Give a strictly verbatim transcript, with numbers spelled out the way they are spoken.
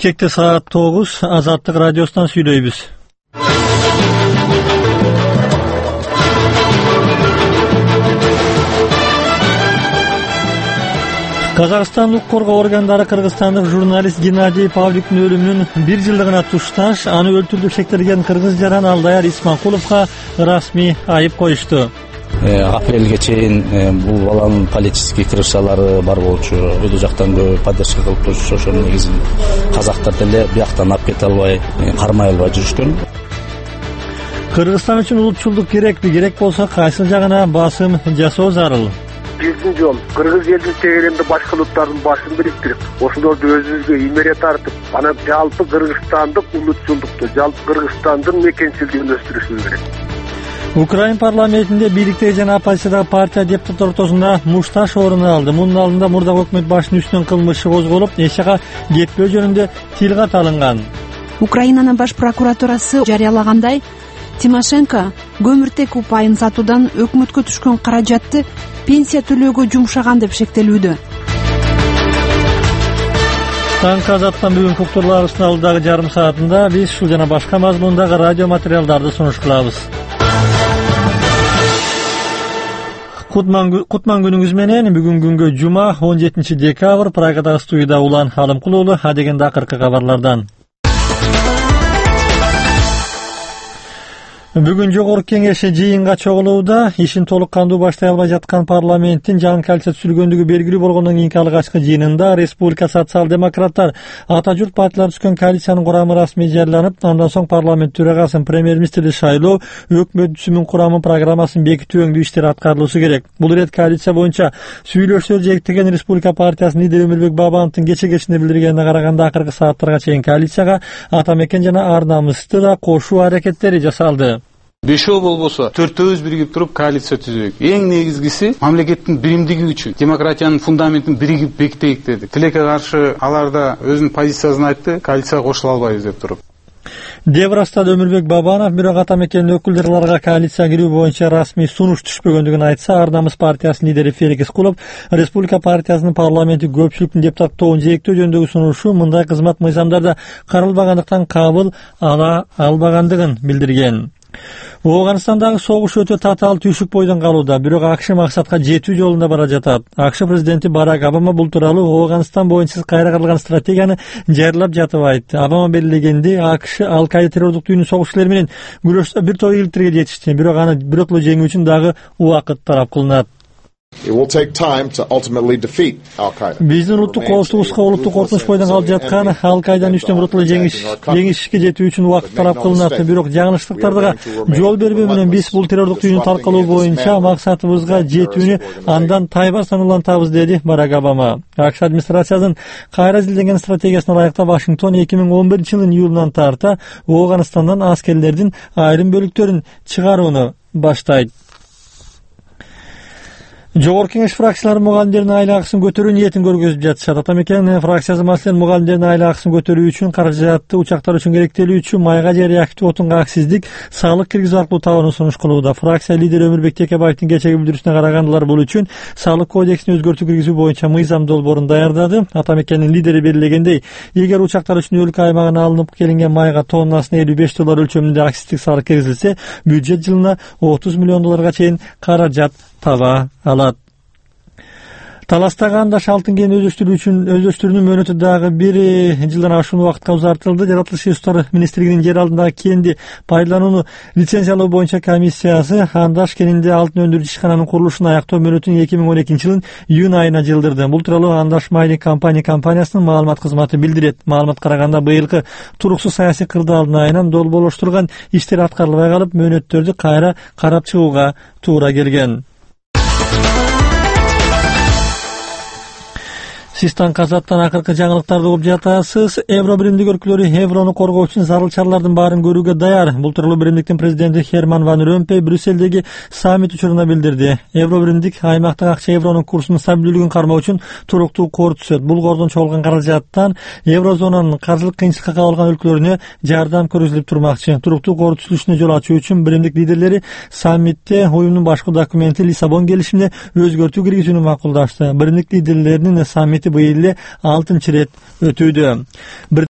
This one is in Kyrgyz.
Бишкекте саат тогуз, Азаттык радиосунан сүйлөйбүз. Казакстан укук коргоо органдары кыргызстандык журналист Геннадий Павликтин өлүмүнүн бир жылдыгына тушташ, аны өлтүрүп шектелген кыргыз жаран Алдаяр Исманкуловго расмий айып коюшту. Апрелге чейин бул баланын политический крышалары бар болчу, өтө жактан көп поддержка кылып турчу. Ошонун негизинде казактар деле бияктан алып кете албай, кармай албай жүрүшкөн. Кыргызстан үчүн улутчулдук керекпи? Керек болсо кайсыл жагына басым жасоо зарыл? Биздин жол кыргыз элдин тегеренде башка улуттардын башын бириктирип, ошолорду өзүбүзгө имере тартып, анан жалпы кыргызстандык улутчулдукту, жалпы кыргызстандын мекенчилигин өстүрүшүбүз керек. Украин парламентинде бийликтеги жана оппозициядагы партия депутаттары ортосунда мушташ орун алды. Мунун алдында мурдагы өкмөт башчынын үстүнөн кылмышы козголуп, эч жака кетпөө жөнүндө тил кат алынган. Украинанын баш прокуратурасы жарыялагандай, Тимошенко көмүртек упайын сатуудан өкмөткө түшкөн каражатты пенсия төлөөгө жумшаган деп шектелүүдө. Таңкы Азаттан бүгүнкү уктурларыбыздын алдыдагы жарым саатында биз ушул жана башка мазмундагы радио материалдарды сунуш кылабыз. Кутман күнүңүз менен. Бүгүн күнгө жума он жетинчи декабрь. Прагадагы студияда Улан Алымкулуулу. Адегенде акыркы кабарлардан. Бүгүн жогорку кеңеши жыйынга чогулууда. Ишин толук кандуу баштай албай жаткан парламенттин жаңы коалиция түзүлгөндүгү белгилүү болгондон кийинки алгачкы жыйынында республика социал-демократтар ата журт партиялары түзгөн коалициянын курамы расмий жарыяланып, андан соң парламент төрагасын премьер-министрди шайлоо, өкмөт түзүмүнүн курамы программасын бекитүү өңдүү иштери аткарылышы керек. Бул ирет коалиция боюнча сүйлөшүүлөр жектеген республика партиясынын лидери Өмүрбек Бабановдун кече кечинде билдиргенине караганда акыркы сааттарга чейин коалицияга ата мекен жана ар намысты да кошуу аракеттери жасалды. Бешөө болбосо төртөөбүз биригип туруп коалиция түзөйүк. Эң негизгиси мамлекеттин биримдиги үчүн, демократиянын фундаментин биригип бекитейик дедик. Тилекке каршы алар да өзүнүн позициясын айтты, коалицияга кошула албайбыз деп туруп. деп ырастады Өмүрбек Бабанов. Бирок ата мекендин өкүлдөрү коалиция кирүү боюнча расмий сунуш түшпөгөндүгүн айтса, ар намыс партиясынын лидери Феликс Искулов республика партиясынын парламенттик көпчүлүктүн депутаттыгын жээктөө жөнүндөгү сунушу мындай кызмат мыйзамдарда каралбагандыктан кабыл ала албагандыгын билдирген. Оганстандагы согуш өтө татаал түйшүк бойдон калууда, бирок АКШ максатка жетүү жолунда бара жатат. АКШ президенти Барак Обама бул тууралуу Оганстан боюнча кайра каралган стратегияны жарыялап жатып айтты. Обама белгилегенде АКШ Ал-Каида террордук түйүнүн согушчулары менен күрөштө бир топ ийгиликтерге жетишти, бирок аны бирөтлө жеңүү үчүн дагы убакыт талап кылынат. Биздин улуттук коопсуздукка улуттук коркунуч бойдон калып жаткан Ал-Каиданы үчтөн бирөтлө жеңишке жетүү үчүн убакыт талап кылынат. Бирок жаңылыштыктарга жол бербөө менен биз бул террордук түйүнү таркалоо боюнча максатыбызга жетүүнү андан тайбастан улантабыз, деди Барак Обама. АКШ администрациясынын кайра изилденген стратегиясына ылайыкта Вашингтон эки миң он биринчи жылдын июлунан тарта Оганстандан аскерлердин айрым бөлүктөрүн чыгарууну баштайт. Жогорку кеңеш фракциялары мугалимдердин айлык акысын көтөрүү ниетин көргөзүп жатышат. Ата мекен фракциясы маселен мугалимдердин айлык акысын көтөрүү үчүн каражатты учактар үчүн керектелүүчү майга же реактив отунга акциздик салык киргизүү аркылуу табууну сунуш кылууда. Фракция лидери Өмүрбек Текебаевдин кечеги билдирүүсүнө караганда бул үчүн салык кодексине өзгөртүү киргизүү боюнча мыйзам долбоорун даярдады. Ата мекенин лидери белгилегендей, эгер учактар үчүн өлкө аймагына алынып келинген майга тоннасына элүү беш доллар өлчөмүндө акциздик салык киргизилсе, бюджет жылына отуз миллион долларга чейин каражат таба алат. Таластагы андаш алтын кенин өздөштүрүү үчүн өздөштүрүүнүн мөөнөтү дагы бир жылдан ашуун убакытка узартылды. Жаратылыш ресурстары министрлигинин жер алдындагы кенди пайдаланууну лицензиялоо боюнча комиссиясы андаш кенинде алтын өндүрүүчү ишкананын курулушун аяктоо мөөнөтүн эки миң он экинчи жылдын июнь айына жылдырды. Бул тууралуу Андаш Майнинг компания компаниясынын маалымат кызматы билдирет. Маалыматка караганда быйылкы туруксуз саясий кырдаалдын айынан долбоорлоштурган иштер аткарылбай калып, мөөнөттөрдү кайра карап чыгууга туура келген. Сиз Таңкы Азаттан акыркы жаңылыктарды угуп жатасыз. Евро биримдик өлкөлөрү еврону коргоо үчүн зарыл чаралардын баарын көрүүгө даяр. Бул тууралуу биримдиктин президенти Херман Ван Ромпей Брюссельдеги саммит учурунда билдирди. Евро биримдик аймактык акча евронун курсунун стабилдүүлүгүн кармоо үчүн туруктуу кор түзөт. Бул кордон чогулган каражаттан еврозонанын каржылык кыйынчылыкка кабылган өлкөлөрүнө жардам көрсөтүлүп турмакчы. Туруктуу кор түзүлүшүнө жол ачуу үчүн биримдик лидерлери саммитте уюмдун башкы документи Лиссабон келишимине өзгөртүү киргизүүнү макулдашты. Биримдик лидерлеринин саммит быйыл эле алтынчы ирет өтүүдө.